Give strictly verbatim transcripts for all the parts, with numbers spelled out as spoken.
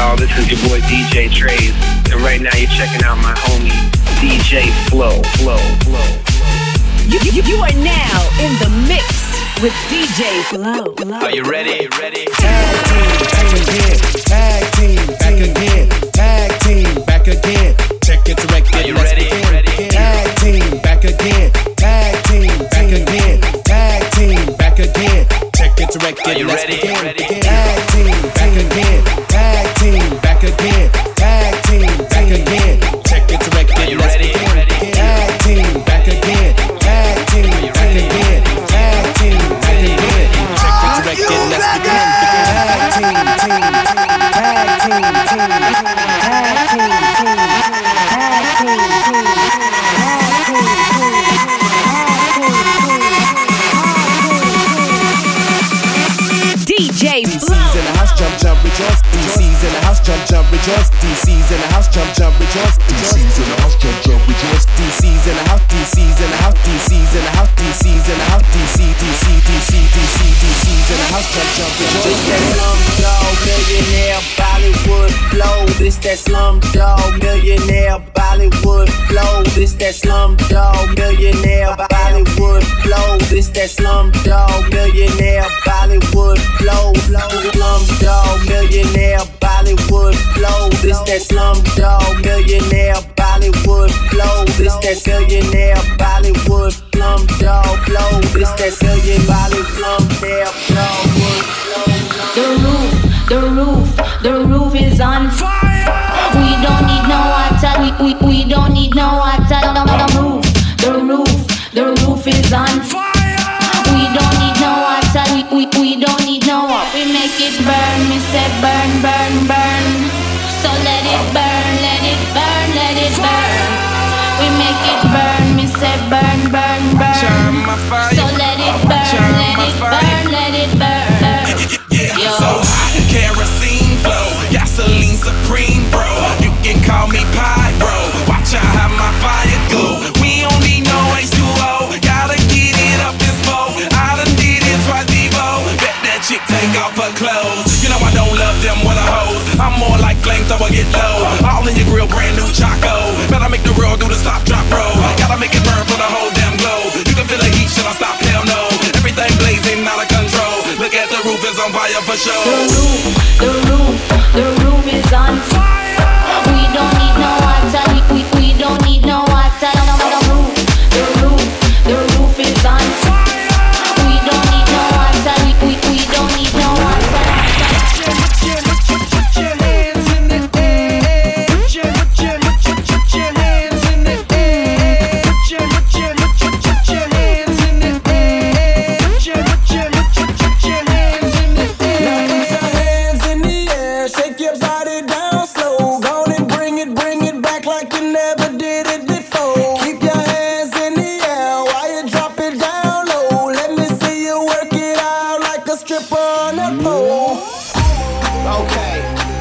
y'all? This is your boy D J Trays, and right now you're checking out my homie D J Flow, Flow, Flow, Flow. You, you, you are now in the mix with D J Flow. Flow. Are you ready? Ready? Tag team, back again. Tag team, back again. Tag team, back again. Check it, direct it. Are you ready? Ready? Tag team, back again. Tag team, back again. Tag team, back again. Check it, direct it. Are you ready? Ready? Tag team, back again. Tag team, back again. Tag team, back again. Check it, direct it. Are you ready? Ready? Tag team, back again. Tag team, back again. Tag team, back again. Check it, direct it. Let's begin. Tag team, team, tag team, team, tag team, team, tag team, team, D J D C's in the house, jump, jump, rejoice. D C's in the house, jump, jump, rejoice. D C's in the house, jump, jump, rejoice. D C's in the house, jump, jump, rejoice. D C's in the house, D C's in the house, D C's in the house, D C's in the house, D C, D C, D C, D C, D C's in the house, jump, jump, rejoice. This that Slumdog Millionaire Bollywood flow. This that Slumdog Millionaire Bollywood flow. This that Slumdog Millionaire Bollywood flow. This that Slumdog Millionaire Bollywood flow. Slumdog Millionaire Bollywood flow. This that Slumdog Millionaire Bollywood flow. This that Millionaire Bollywood Slumdog flow. This that Million Bollywood Slumdog flow. The roof, the roof, the roof is on fire. We don't need no water. We we, we don't need no water. The roof, the roof, the roof is on fire. We don't need no water. We we, we don't need no water. We make it burn. We say burn, burn, burn. So let it burn, let it burn, let it burn. We make it burn. We say burn, burn, burn. So let it burn, let it burn, let it burn. Yeah, so hot, kerosene flow, gasoline supreme, bro. You can call me Pyro. Watch out how my fire go. We don't need no H two O. Gotta get it up this boat. I done did it twice before. Bet that chick take off her clothes. You know I don't love them with a hose. I'm more like flamethrower, get low. All in your grill, brand new Choco. Better make the roll do the stop, drop, roll. Gotta make it burn for the whole damn globe. You can feel the heat, should I stop? Hell no. Everything blazing out of control. Look at the roof, is on fire for sure. The roof, the roof, the roof is on fire. We don't need no water. We we, we don't need no water. The roof, the roof, the roof is on fire. We don't need no water. We we, we don't need no water. Put your, put your hands in the air. Put your, put your, put your, put your hands in the air. Put your, put your, put your, put your hands in the air. Put your, put your, put your, put your hands in the air. Now put your hands in the air, shake your body down slow. Go on and bring it, bring it back like you never did it before. Keep your hands in the air while you drop it down low. Let me see you work it out like a stripper on a pole. Okay.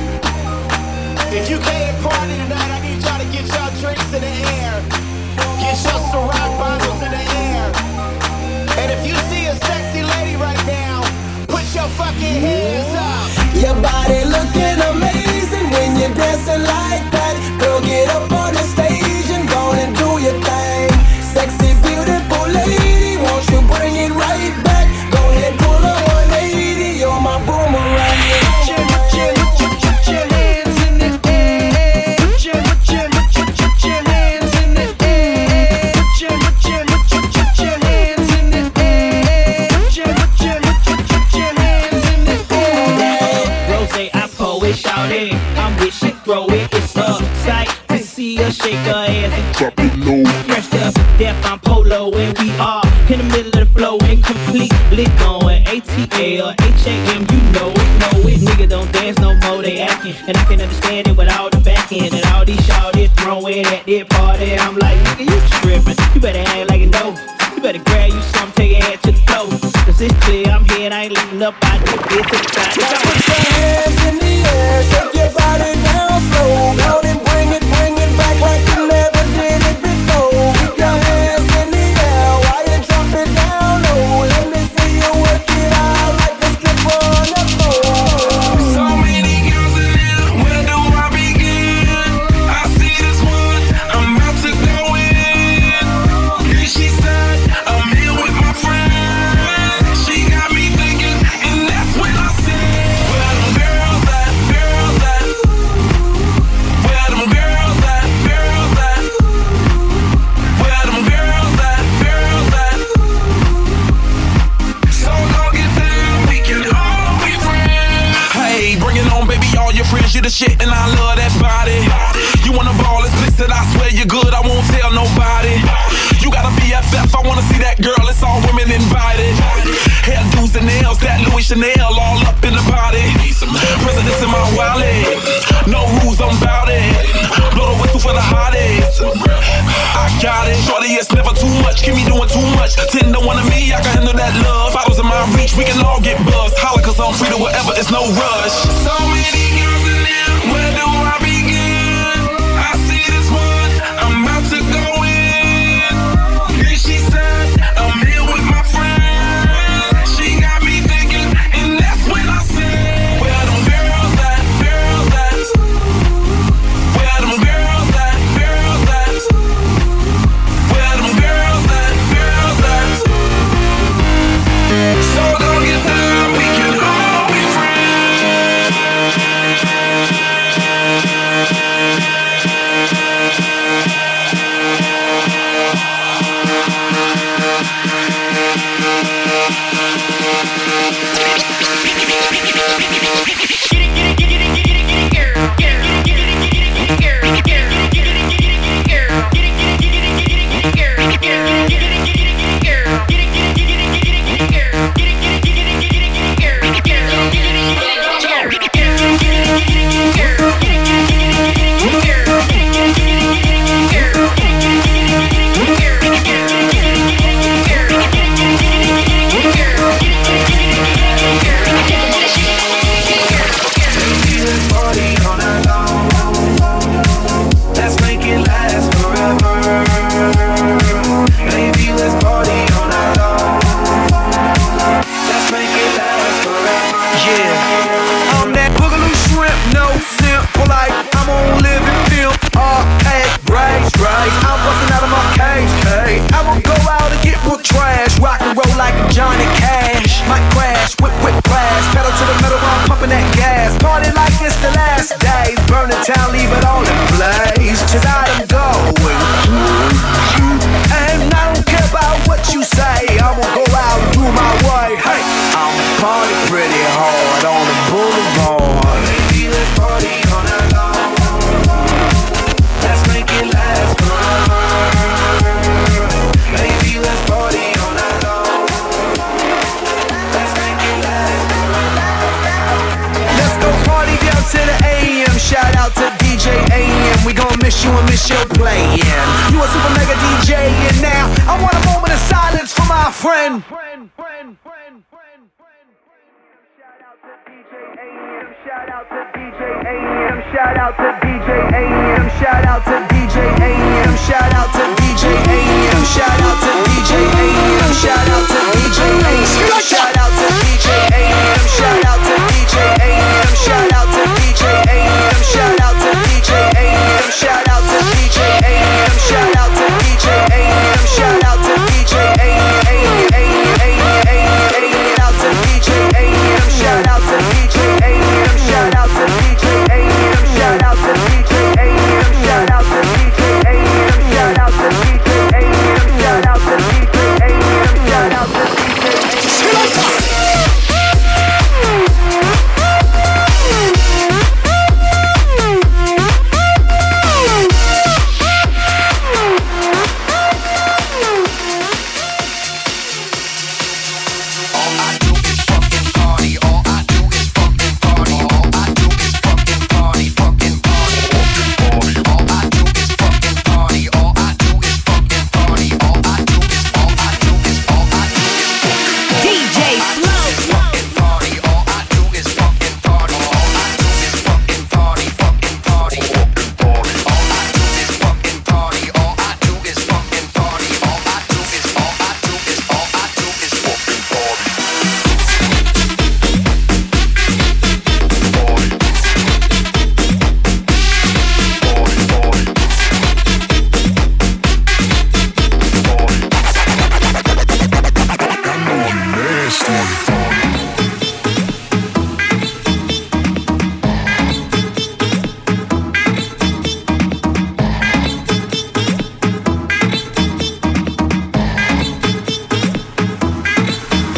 If you came to party tonight, I need y'all to get y'all drinks in the air. Get your Ciroc bottles in the air. And if you see a sexy lady right now, put your fucking hands up. Your body looking amazing when you're dancing like that. Girl, get up on the stage and go and do your thing. Sexy, beautiful lady, won't you bring it right back? Go ahead, pull a one eighty, you're my boomerang. Put your, put your, put your, put your hands in the air. Put your, put your, put your, put your hands in the air. Put your, put your, put your, put your hands in the air. Put your, put your, put your, put your hands in the air. Rose, I pull it, shout it. I'm with shit, throw it. It's a sight to see her shake her ass and drop it low. Fresh up, death, I'm polo, and we are in the middle of the flow, incompletely going A T L, H A M, you know it, know it. Nigga don't dance no more, they acting, and I can understand it with all the back end and all these shawties throwing at their party. I'm like, nigga, you tripping? You better act like you know. You better grab you some, take your head to the floor. Cause it's clear I'm here, and I ain't leaving up out this bitch to the side. Now put your hands in the air, shake your body down slow. Go and bring it, bring it back like you never did it before. Keep your hands in the air while you drop it down low. Let me see you work it out like a stripper on a pole. So many girls in here with you the shit and I love that body. You wanna ball explicit, I swear you're good, I won't tell nobody. You got a B F F, I wanna see that girl, it's all women invited. Hairdos and nails, that Louis Chanel all up in the body. Presidents in my wallet, no rules, I'm bout it. Blow the whistle for the hottest. I got it, shorty, it's never too much. Keep me doing too much. Ten to one of me, I can handle that love. Bottles in my reach, we can all get buzzed. Holla, cause I'm free to whatever, it's no rush. So many girls in there, where do I begin? I see this one, I'm about to go in. Then she said, I'm here with my friend. She got me thinking, and that's when I said, where them girls at, girls at? Where them girls at, girls at? Where them girls at, girls at? So don't get down, we can all be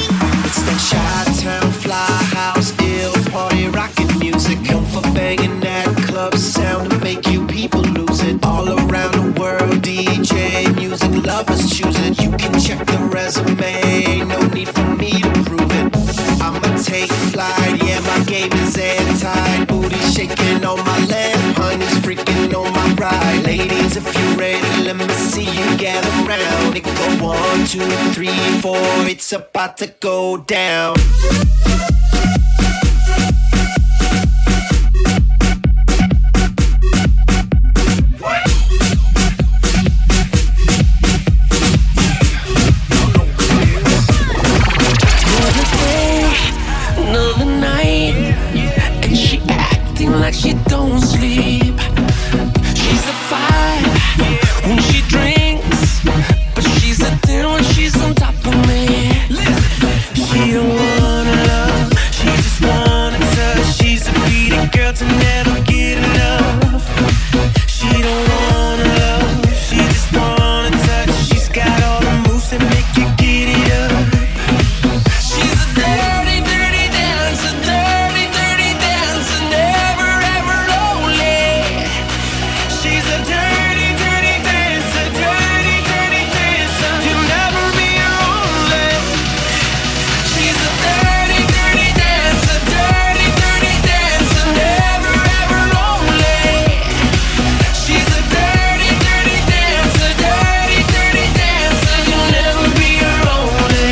Chi-town fly house, ill party, rockin' music, come for banging now. take a slide. Yeah, my game is airtight. Booty shaking on my left, honey's freaking on my right. Ladies, if you're ready, let me see you gather round. It go one, two, three, four. It's about to go down. Another night, and she acting like she don't sleep. She's a five when she drinks, but she's a ten when she's on top of me. She don't wanna love, she just wanna touch. She's a greedy girl to never get enough. She don't wanna love, she just wanna touch. She's got all the moves that make you get it up. She's a dirty, dirty dancer, dirty, dirty dancer, never ever lonely. She's a dirty, dirty dancer, dirty, dirty dancer, you'll never be lonely. She's a dirty, dirty dancer, dirty, dirty dancer, never ever lonely. She's a dirty, dirty dancer, dirty, dirty dancer, you'll never be lonely.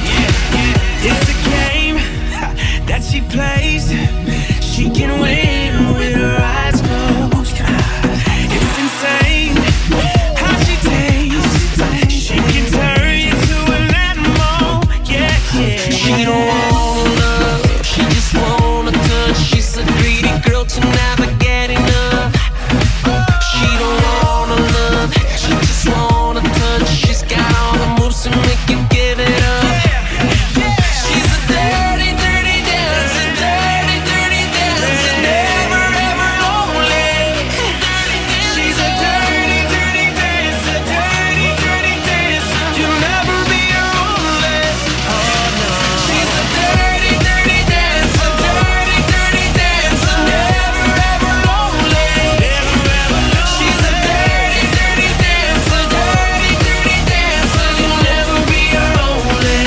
It's a game that she plays. She can win with her eyes closed. It's insane how she tastes. She can turn you to an animal. Yeah, yeah. She don't wanna love, she just wanna touch. She's a greedy girl to never get enough. She don't wanna love, she just wanna touch. She's got all the moves to make you give it up. She's a dirty, dirty dancer, dirty, dirty dancer, never ever lonely. She's a dirty, dirty dancer, dirty, dirty dancer, you'll never be lonely. Oh no. She's a dirty, dirty dancer, dirty, dirty dancer, never ever lonely. She's a dirty, dirty dancer, dirty, dirty dancer, you'll never be lonely.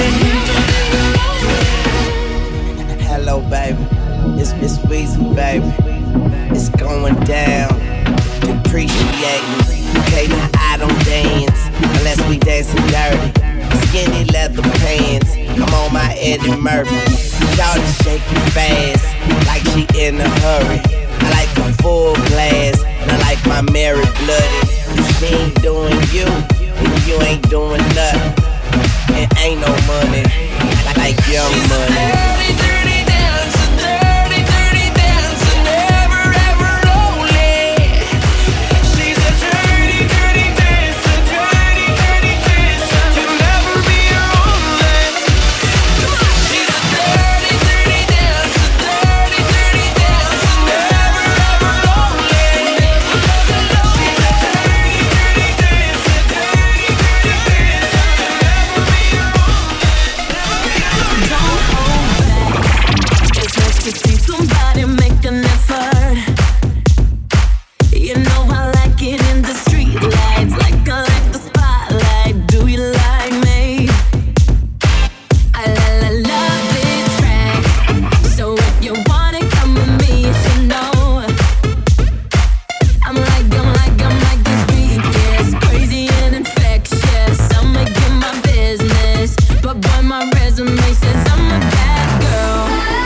Hello, baby. It's Miss Weezy, baby. It's going down. Depreciate. Okay, now I don't dance unless we dancing dirty. Skinny leather pants. I'm on my Eddie Murphy. Shawty shaking fast like she in a hurry. I like a full glass and I like my Mary blooded. If she ain't doing you, then you ain't doing nothing. It ain't no money like young money. Dirty, dirty dancer, dirty, dirty dancer, never ever lonely. She's a dirty, dirty dancer, dirty, dirty dancer, you'll never be lonely. She's a dirty, dirty dancer, dirty, dirty dancer, never ever lonely. She's a dirty, dirty dancer, dirty, dirty dancer, you'll never be lonely. Don't hold back. It's nice to see somebody make an effort. You know I like it in the street lights, like I like the spotlight. Do you like me? I la la love this track. So if you want it, come with me, you should know. I'm like, I'm like, I'm like this beat gets crazy and infectious. I'ma get my business, but boy, my resume says I'm a bad girl.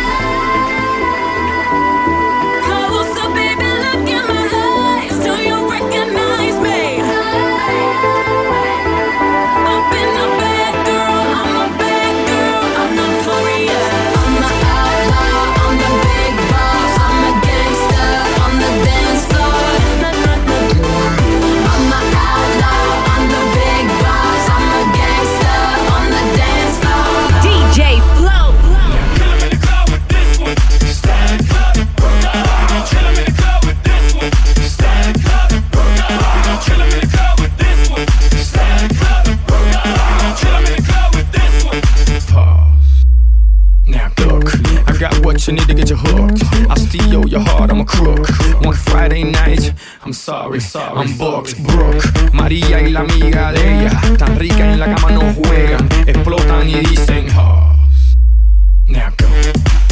Closer, baby, look in my eyes. Do you recognize me? I've been a bad girl, I'm a bad girl, I'm notorious. I'm the outlaw, I'm the big boss, I'm a gangster on the dance floor. I'm the outlaw, I'm the big boss, I'm a gangster on the dance floor. D J Flow. Now look, I got what you need to get you hooked. I steal your heart, I'm a crook. One Friday night, I'm sorry, I'm booked. Brooke, María y la amiga de ella, tan rica en la cama no juegan, explotan y dicen, oh. Now go.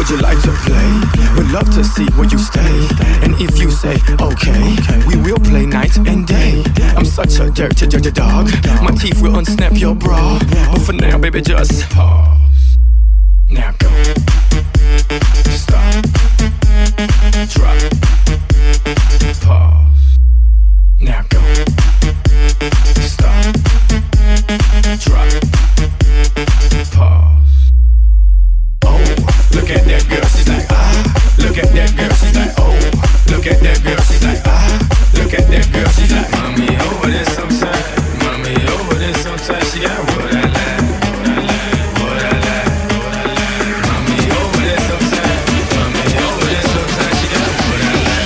Would you like to play? Would love to see where you stay. And if you say okay, we will play night and day. I'm such a dirty, dirty dog. My teeth will unsnap your bra. But for now, baby, just pause. Now go. Stop. Drop. Pause. Now go. Stop. Drop. Pause. Oh, look at that girl, she's like ah. Look at that girl, she's like oh. Look at that girl, she's like ah. Look at that girl, she's like mommy over there sometime. Mommy over there sometime. She got what I like. What I like. Mommy over there sometime. Mommy over there sometime. She got what I like.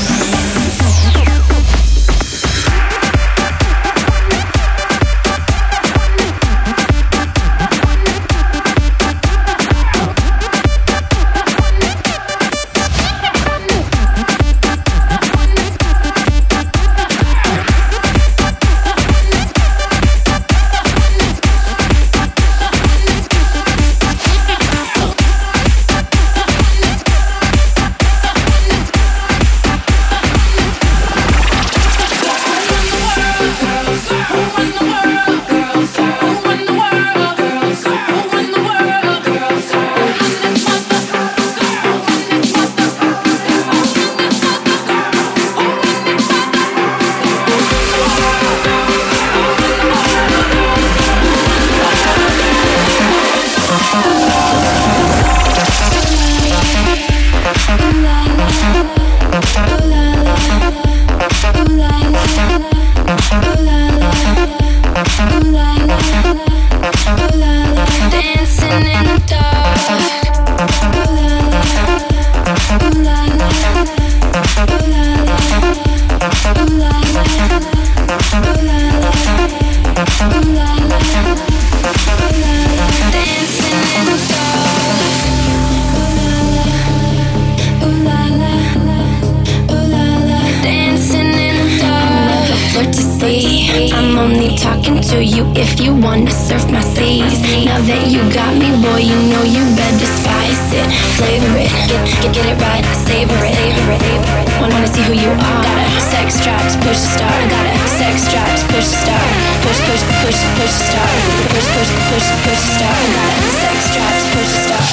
I'm only talking to you if you wanna surf my seas. Now that you got me, boy, you know you better spice it, flavor it, get get, get it right, savor it, savor it. Wanna wanna see who you are? Got a sex drive to push the start. Got a sex drive to push the start. Push push push push the start. Push push push push the start. Got a sex drive to push the start.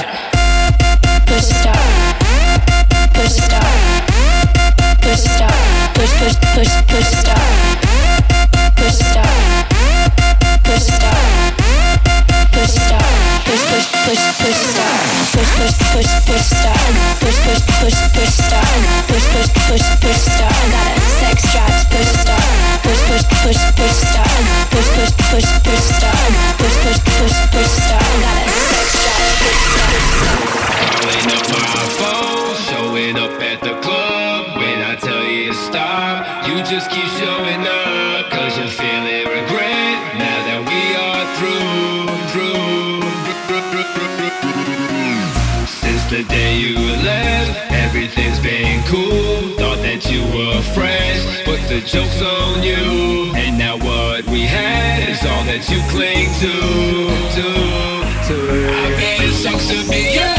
Push the start. Push the start. Push the start. Push push push push the start. Push start, push start, push start, push push push push start, push push push push start, push push push push start, push push push push start. Got a sex drive, push start, push push push push start, push push push push start, push push push push start. Got a sex drive, push start. Calling up my phone, showing up at the club. When I tell you to stop, you just keep showing up. Cause you're feeling regret now that we are through, through. Since the day you left, everything's been cool. Thought that you were fresh, but the joke's on you. And now what we had is all that you cling to, to, to. I bet it sucks to be you.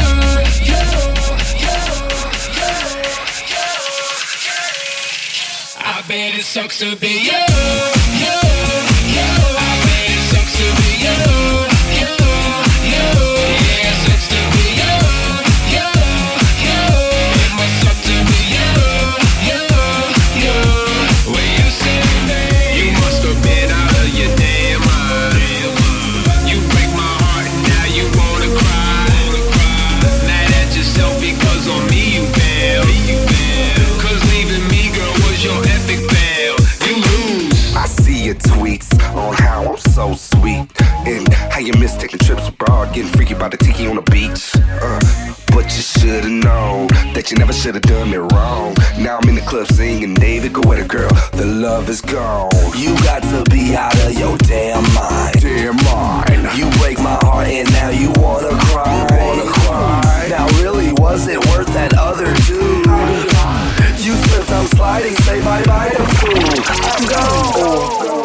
I bet it sucks to be you, you, you. I bet it sucks to be you, you, you. Yeah, it sucks to be you, you, you. It must suck to be you, you, you. When you see me, you must have been out of your damn mind. You break my heart, now you wanna cry. Mad at yourself because on me you bail. Cause leaving me, girl, was your epic fail. You lose. I see your tweets on how I'm so sweet and how you miss taking trips abroad, getting freaky by the tiki on the beach. Uh, but you should've known that you never should've done me wrong. Now I'm in the club singing David Guetta, girl, the love is gone. You got to be out of your damn mind. Damn mind. You break my heart and now you wanna cry. You wanna cry. Now really, was it worth that other dude? You slipped, I'm sliding, say bye-bye to fool. I'm gone.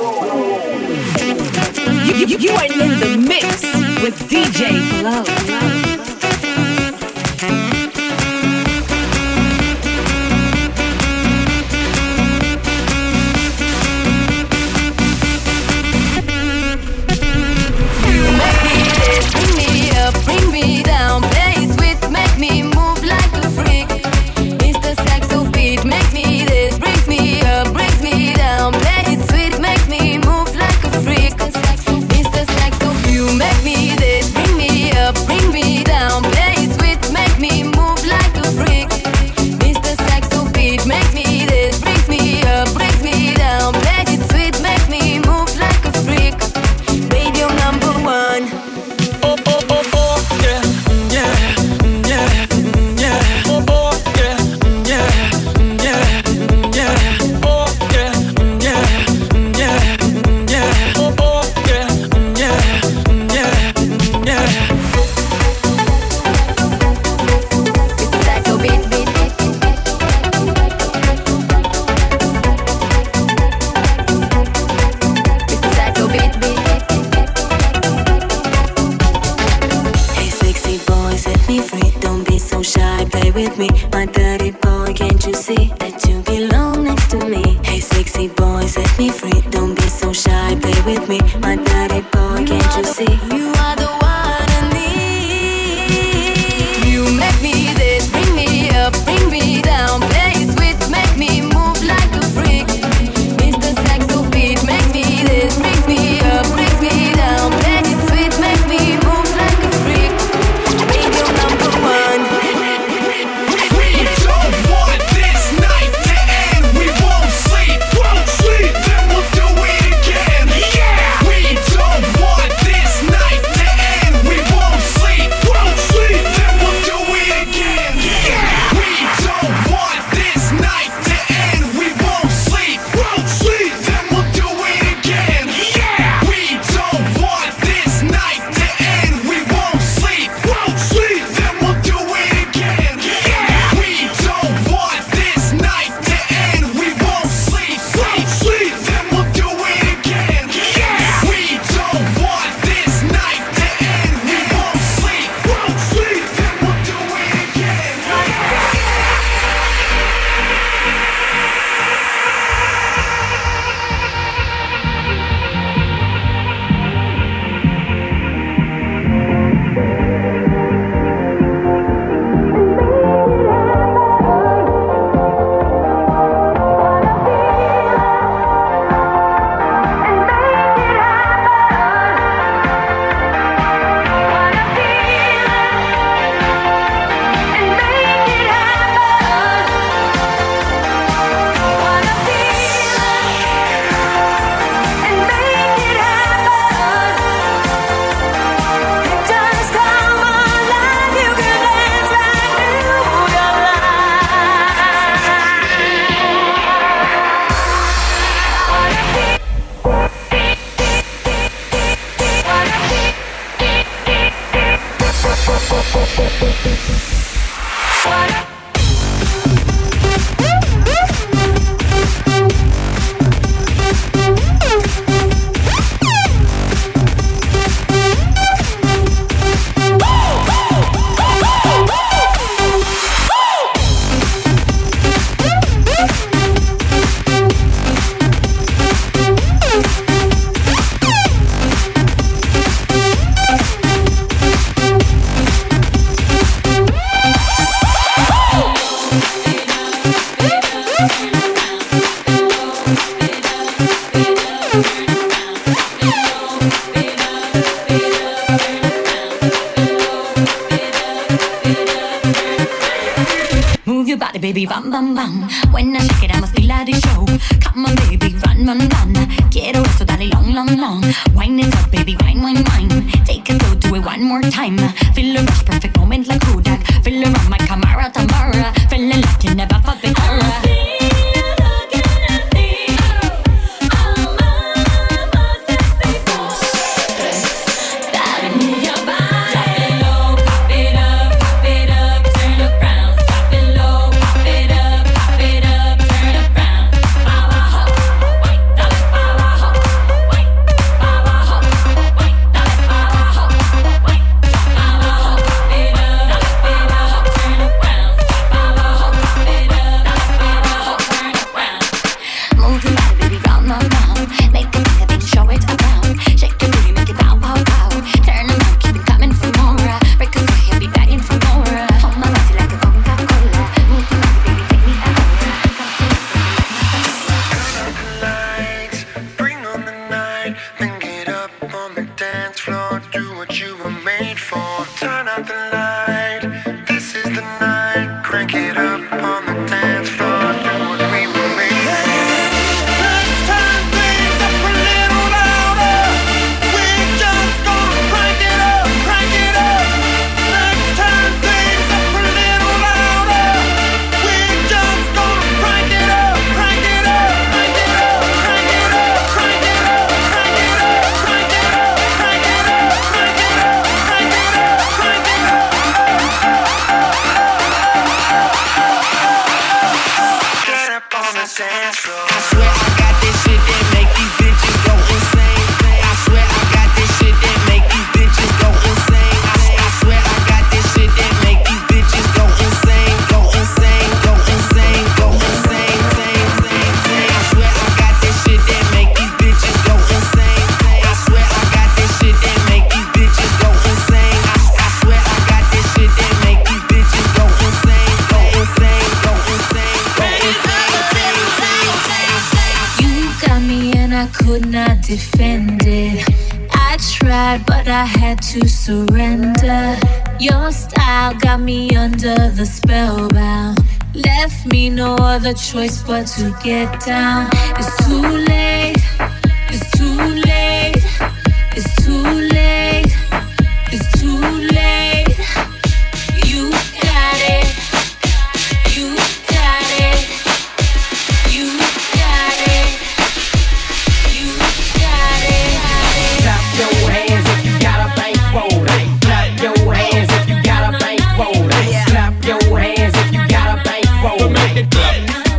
You, you, you are in the mix with D J Flow. with me, my dirty boy. Can't you see that you belong next to me? Hey, sexy boy, set me free. Don't be so shy, play with me, my dirty boy. Can't you see? You are the one I need. You make me this, bring me up, bring me down. Play sweet, make me move like a freak. Mister Saxo beat makes me this, brings me up, brings me down. Play sweet, make me move like a freak. Radio number one. We don't want this night to end. We won't sleep, won't sleep, then we'll do it again. Yeah. We don't want this night to end. We won't sleep, won't sleep, then we'll do it again. Yeah. We don't want this night to end. We won't sleep, won't sleep, then we'll do it again. Yeah. We don't want this night to end. We won't sleep, won't sleep, then we'll do it again. Yeah. We don't want this night to end. We won't sleep, won't sleep, then we'll do it again. Yeah. We don't want this night to end. We won't sleep, won't sleep, then we'll do it again. Move your body, baby, bam, bam, bam. When I shake it, I must be like a show. Come on, baby, run, run, run. Quiero eso, dale long, long, long. Wine it up, baby, wine, wine, wine. Take it slow, do it one more time. Feel a rush, perfect moment like Kodak. Feel it on my Camara, Tamara. Feeling like you never felt before. could not defend it. I tried, but I had to surrender. Your style got me under the spellbound. Left me no other choice but to get down. It's too late, it's too late, it's too late, it's too late. You got it, you got it, you got it, you got it. Clap your hands if you got a bankroll. Clap your hands if you got a bankroll. Clap your hands if you got a bankroll. Make it clap.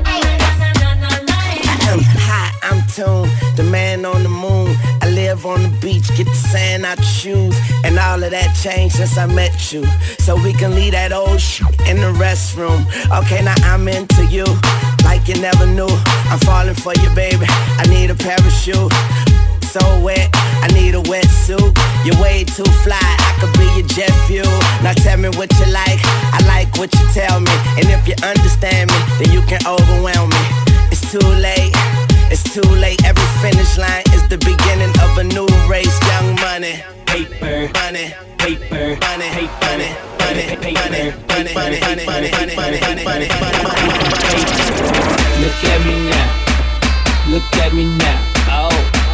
I'm hot, I'm tuned, the man on the moon. I live on the beach, get the sand out your shoes. And all of that changed since I met you. So we can leave that old shit in the restroom. Okay, now I'm into you, like you never knew. I'm falling for you, baby, I need a parachute. So wet, I need a wetsuit. You're way too fly, I could be your jet fuel. Now tell me what you like, I like what you tell me. And if you understand me, then you can overwhelm me. It's too late, it's too late. Every finish line is the beginning of a new race. Young money, paper, money, paper, money, money, money, money, money, money, money, money, money, money, money, money. Look at me now, look at me now. Oh,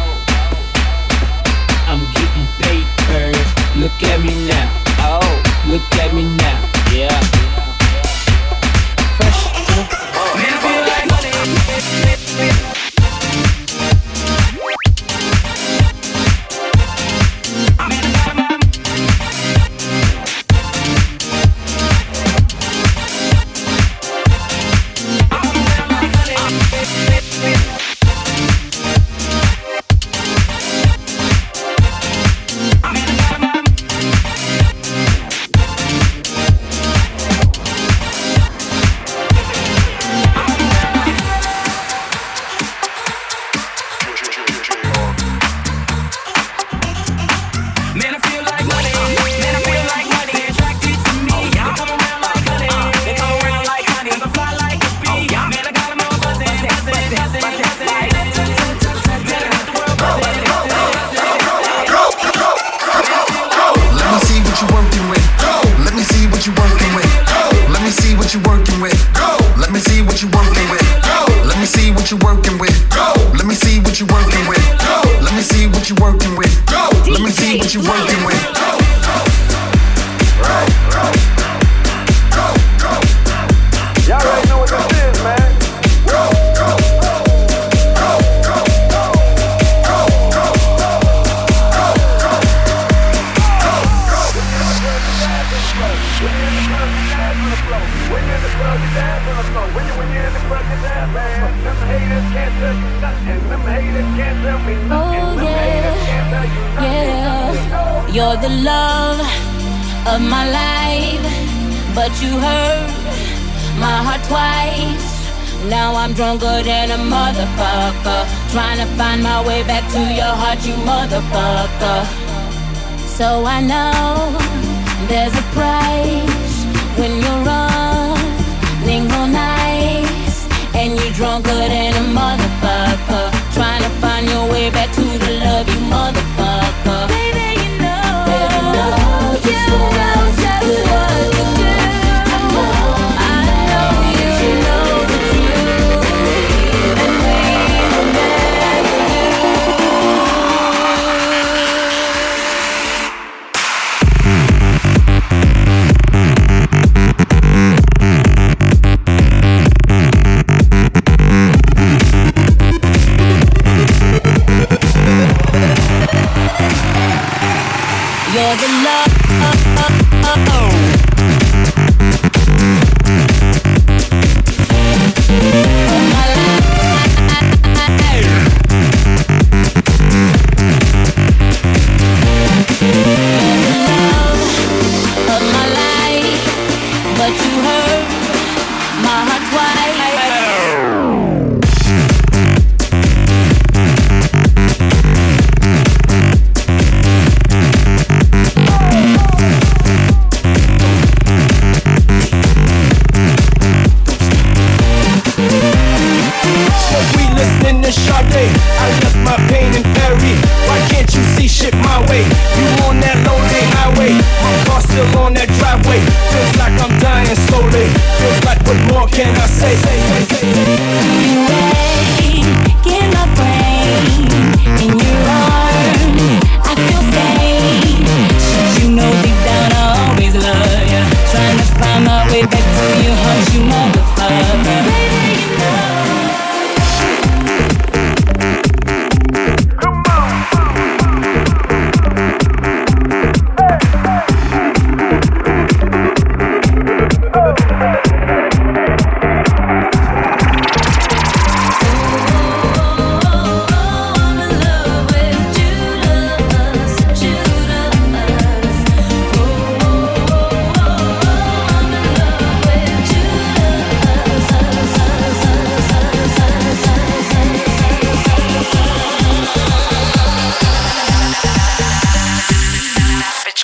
I'm getting paper. Look at me now. Oh, look at me now. Yeah. Fresh to the oh. Man, I feel like money. You're the love of my life, but you hurt my heart twice. Now I'm drunker than a motherfucker, trying to find my way back to your heart, you motherfucker. So I know there's a price when you're running on ice, and you're drunker than a motherfucker, trying to find your way back to the love, you motherfucker. Baby, you know, baby, you know just what you do. I know you know the truth, and we will never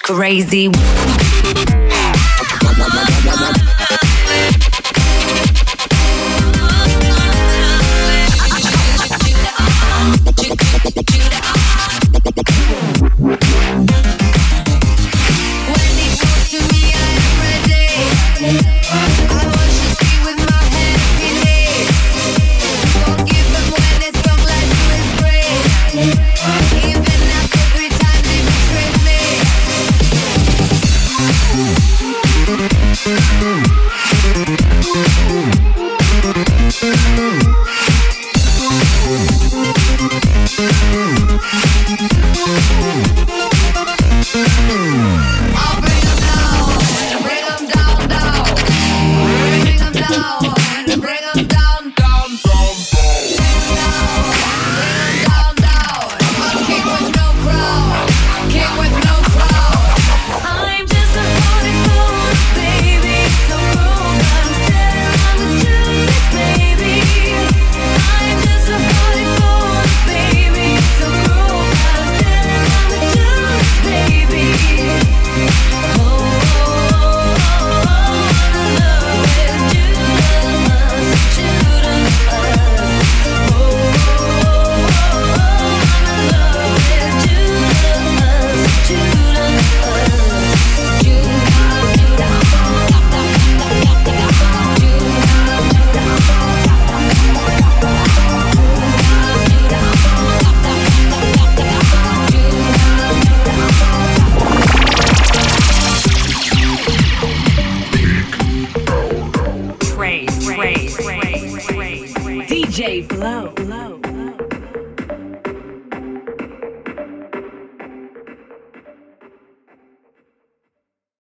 crazy. D J Flow.